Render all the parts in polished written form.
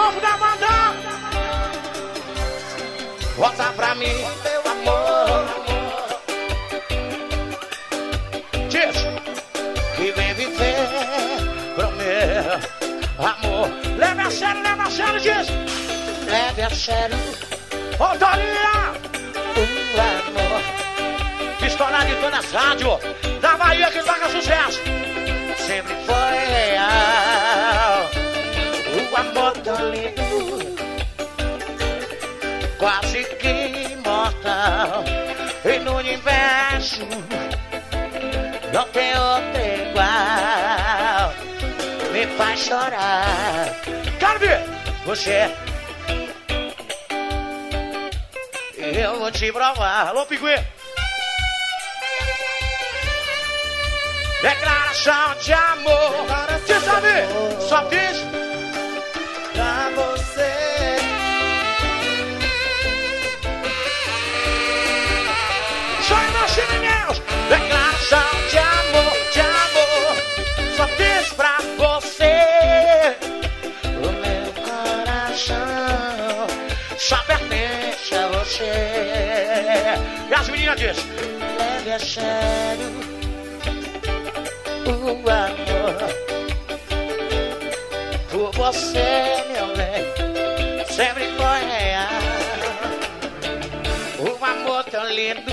novo da banda. Volta pra mim, meu amor. Diz que vem viver pro meu amor. Leve a sério, diz. Leve a sério. Autoria. O amor. Estourado em todas as rádios da Bahia que toca sucesso. Sempre foi real. O amor tão lindo, quase que imortal. E no universo não tem outro igual. Me faz chorar. Quero ver você. Eu vou te provar. Alô, Piguê. Declaração de amor. Você sabe? Só fiz pra você. Só imaginemos. Declaração de amor, de amor. Só fiz pra você. O meu coração só pertence a você. E as meninas dizem: leve a sério o amor por você, meu bem, sempre foi real. O amor tão lindo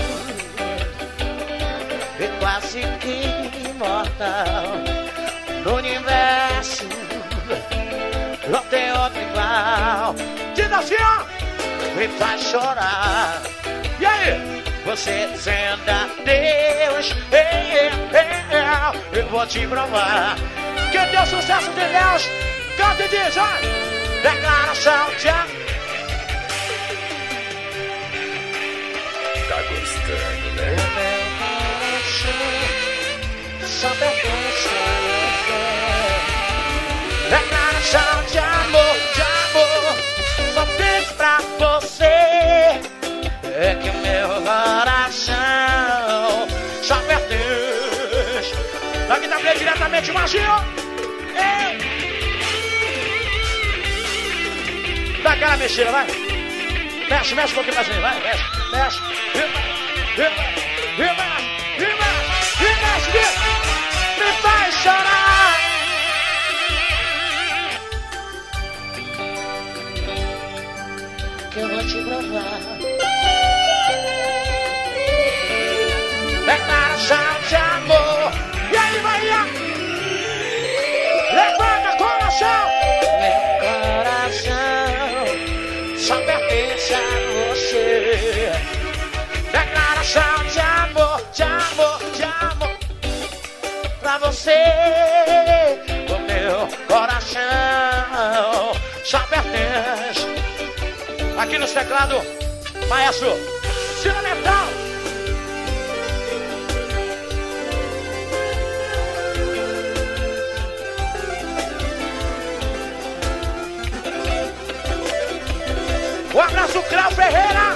e quase que imortal. No universo não tem outro igual. Diz assim, ó, me faz chorar. E aí? Você dizendo adeus, eu vou te provar que deu sucesso de Deus. Canta e diz, ó, declaração de amor. Tá gostando, né? O meu coração só pertence a você. Declaração de amor, só fiz pra você. É que meu coração só pertence. Daqui da frente diretamente, Marginho. Dá aquela mexida, vai. Mexe um pouquinho mais, vai. Mexe. Mexe. Me faz chorar. Que eu vou te provar. Declaração de amor. E aí, Bahia? Levanta coração. Meu coração só pertence a você. Declaração de amor, pra você. O meu coração só pertence. Aqui nos teclados, maestro Ciro Metal. Um abraço, Cláudio Ferreira.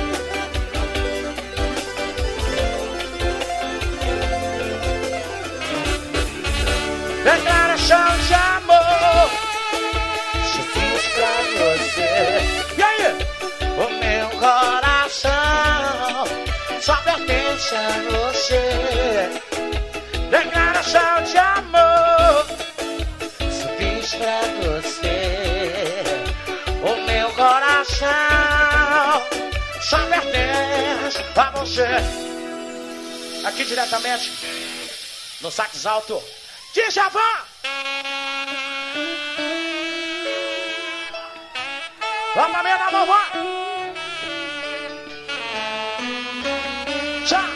Declaração de amor se fiz pra você. E aí? O meu coração só pertence a você. Declaração de amor se fiz pra você. O meu coração só pertence a você. Aqui diretamente no Sax Alto de Javan. Vamos pra minha na mão, vai. Tchá.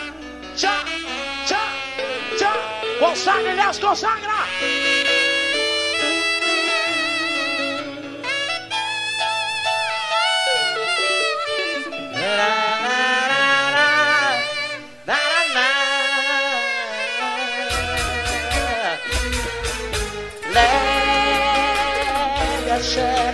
Consagra, Elias, consagra. Leve a sério